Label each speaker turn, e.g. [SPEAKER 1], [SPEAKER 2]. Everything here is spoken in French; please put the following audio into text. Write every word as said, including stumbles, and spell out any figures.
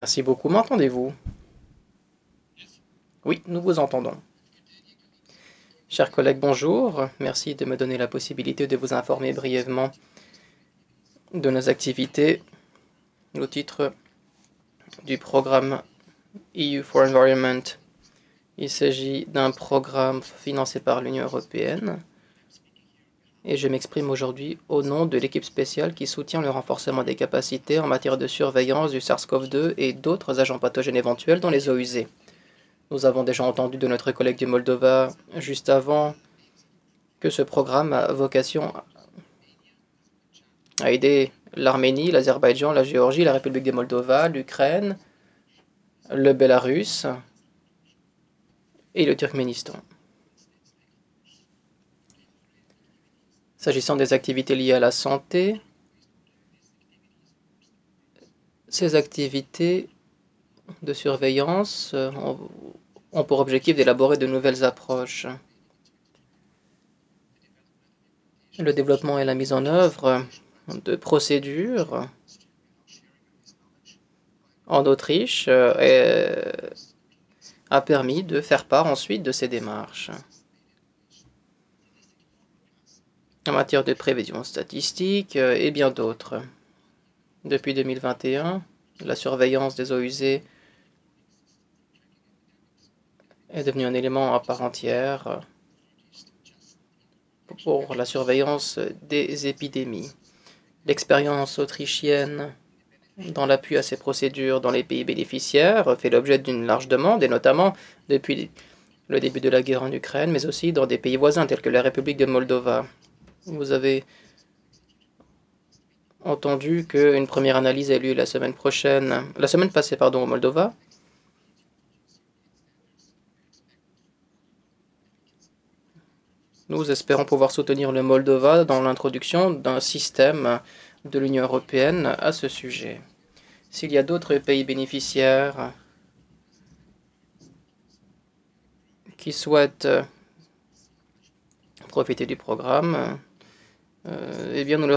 [SPEAKER 1] Merci beaucoup. M'entendez-vous? Oui, nous vous entendons. Chers collègues, bonjour. Merci de me donner la possibilité de vous informer brièvement de nos activités au titre du programme E U for Environment. Il s'agit d'un programme financé par l'Union européenne et je m'exprime aujourd'hui au nom de l'équipe spéciale qui soutient le renforcement des capacités en matière de surveillance du SARS-CoV deux et d'autres agents pathogènes éventuels dans les eaux usées. Nous avons déjà entendu de notre collègue du Moldova juste avant que ce programme a vocation à aider l'Arménie, l'Azerbaïdjan, la Géorgie, la République de Moldova, l'Ukraine, le Bélarus et le Turkménistan. S'agissant des activités liées à la santé, ces activités de surveillance ont pour objectif d'élaborer de nouvelles approches. Le développement et la mise en œuvre de procédures en Autriche a permis de faire part ensuite de ces démarches. En matière de prévision statistique et bien d'autres. Depuis deux mille vingt et un, la surveillance des eaux usées est devenue un élément à part entière pour la surveillance des épidémies. L'expérience autrichienne dans l'appui à ces procédures dans les pays bénéficiaires fait l'objet d'une large demande, et notamment depuis le début de la guerre en Ukraine, mais aussi dans des pays voisins tels que la République de Moldova. Vous avez entendu qu'une première analyse a eu lieu la semaine prochaine, la semaine passée, pardon, au Moldova. Nous espérons pouvoir soutenir le Moldova dans l'introduction d'un système de l'Union européenne à ce sujet. S'il y a d'autres pays bénéficiaires qui souhaitent profiter du programme, euh, eh bien nous leur